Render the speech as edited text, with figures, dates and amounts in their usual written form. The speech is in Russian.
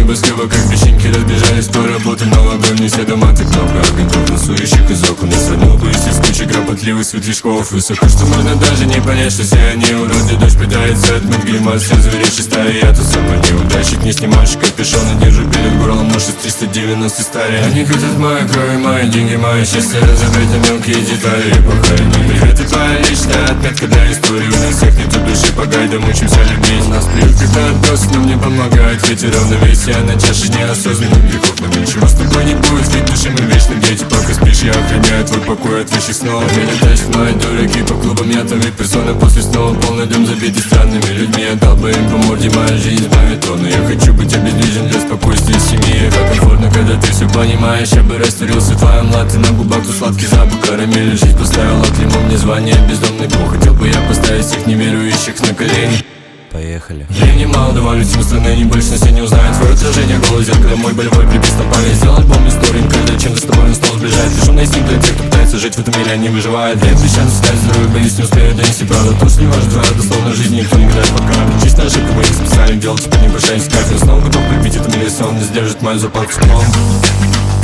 небоскреба, как песчинки разбежались по работе. Новогодние все дома, ты кнопка огонь, танцующих из окон. Я сравнил бы из кучи кропотливых светлячков. Высоко, что можно даже не понять, что все они уроды. Дождь питается от мед гримас, все зверящие стаи. Я тут самый неудачник, не снимаешь капюшон и держу перед горлом нож из 390 стария. Они хотят мою кровь, мои деньги, мое счастье разобрать на мелкие детали и похоронить. Это твоя личная отметка для истории. У нас всех нету души, по гайдам учимся любить. У нас приют, когда отброс, но мне помогает ветер равновесия на чаше неосознанных грехов. Но ничего с тобой не будет, ведь души мы вечны дети. Пока спишь, я охраняю твой покой от вещих снов. Меня тащат мои дураки по клубам, я там ведь персона. После снова полный дом забитый странными людьми. Я дал бы им по морде, моя жизнь избавит он. Но я хочу быть обездвижен для спокойствия семьи. Как комфортно, когда ты все понимаешь. Я бы растворился в твоем латте, на губах тут сладкий запах карамели. Жизнь поставила клеймо мне звание бездомный бог. Хотел бы я поставить всех неверующих на колени. Поехали. Времени мало, давали всем страны, не больше все не узнают твое отражение, голос зеркало, мой болевой припис на память. Сделал альбом истории, когда чем-то с тобой он снова сближает. Лишённый инстинкт для тех, кто пытается жить в этом мире, они выживают. Я обещаю стать здоровым, боюсь, не успею донести правду. То, что не важно, твоя дословно жизни никто не играет пока. Чистая ошибка, мы не специально делать, теперь не прощаюсь с кайфом. Снова готов прибить это миллион, не сдержит мою зарплату с